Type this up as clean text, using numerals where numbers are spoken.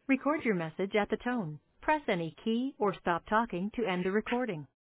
Record your message at the tone. Press any key or stop talking to end the recording.